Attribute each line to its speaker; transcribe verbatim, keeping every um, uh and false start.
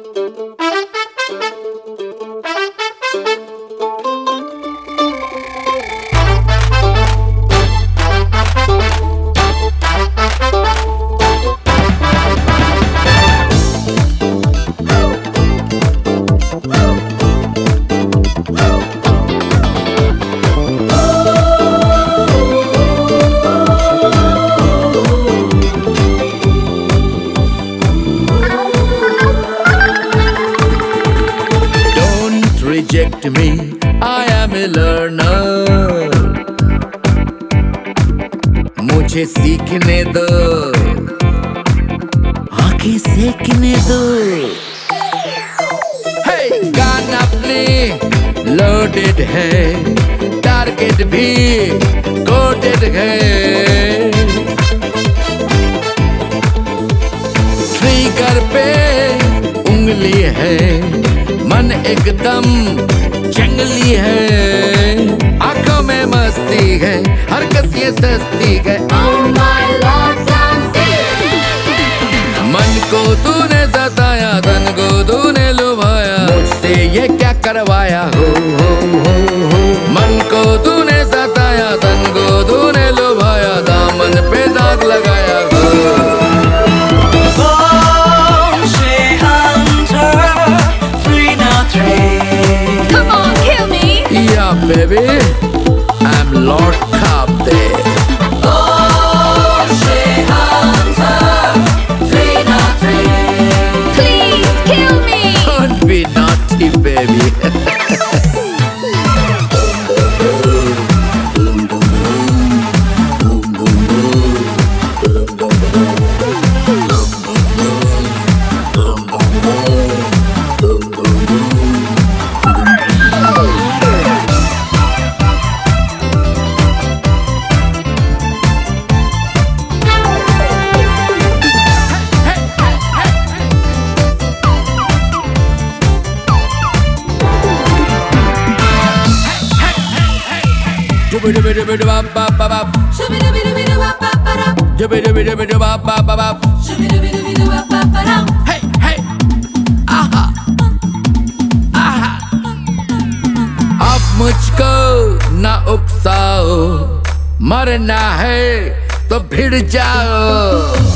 Speaker 1: Reject me, I am a learner. मुझे सीखने दो, आंखें सेकने दो. Hey, गाना प्ले लोडेड है, टारगेट भी कोडेड है. ट्रिगर पे उंगली है, मन एकदम जंगली है. आंखों में मस्ती है, हरकत ये सस्ती है.
Speaker 2: Oh my Lord,
Speaker 1: मन को तूने सताया, तन को तूने लुभाया, मुझसे ये क्या करवाया हो, हो, हो, हो. मन को तूने सताया, तन को तूने लुभाया, दामन पे दाग लगाया हो.
Speaker 2: come on, kill me.
Speaker 1: Yeah, baby, I'm Lord Kapte.
Speaker 2: Oh, Shea Hunter, three not three. Please kill me.
Speaker 1: Don't be naughty, baby. Hey, hey, aha, aha. अब मुझको ना उकसाओ, मरना है तो भिड़ जाओ.